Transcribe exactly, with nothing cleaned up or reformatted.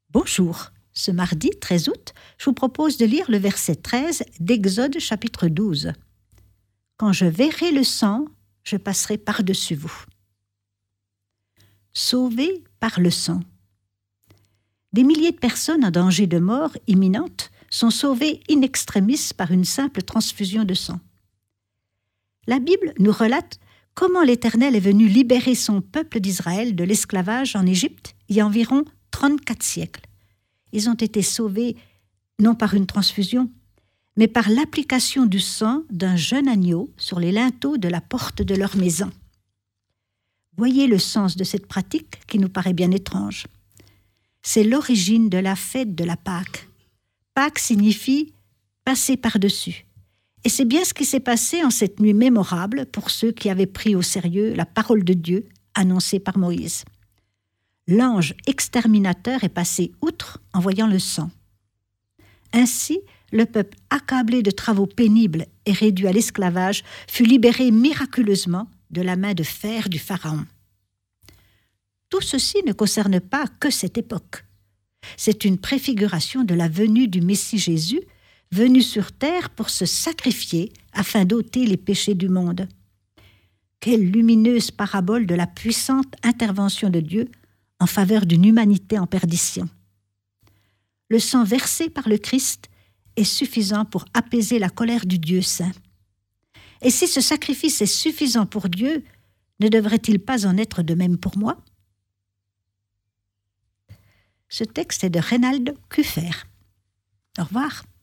Bonjour, ce mardi treize août, je vous propose de lire le verset treize d'Exode chapitre douze. Quand je verrai le sang, je passerai par-dessus vous. Sauvés par le sang. Des milliers de personnes en danger de mort imminente sont sauvées in extremis par une simple transfusion de sang. La Bible nous relate comment l'Éternel est venu libérer son peuple d'Israël de l'esclavage en Égypte il y a environ trente-quatre siècles. Ils ont été sauvés non par une transfusion, mais par l'application du sang d'un jeune agneau sur les linteaux de la porte de leur maison. Voyez le sens de cette pratique qui nous paraît bien étrange. C'est l'origine de la fête de la Pâque. Pâque signifie passer par-dessus. Et c'est bien ce qui s'est passé en cette nuit mémorable pour ceux qui avaient pris au sérieux la parole de Dieu annoncée par Moïse. L'ange exterminateur est passé outre en voyant le sang. Ainsi, le peuple accablé de travaux pénibles et réduit à l'esclavage fut libéré miraculeusement de la main de fer du Pharaon. Tout ceci ne concerne pas que cette époque. C'est une préfiguration de la venue du Messie Jésus, venu sur terre pour se sacrifier afin d'ôter les péchés du monde. Quelle lumineuse parabole de la puissante intervention de Dieu en faveur d'une humanité en perdition. Le sang versé par le Christ est suffisant pour apaiser la colère du Dieu saint. Et si ce sacrifice est suffisant pour Dieu, ne devrait-il pas en être de même pour moi? Ce texte est de Reynald Kuffer. Au revoir.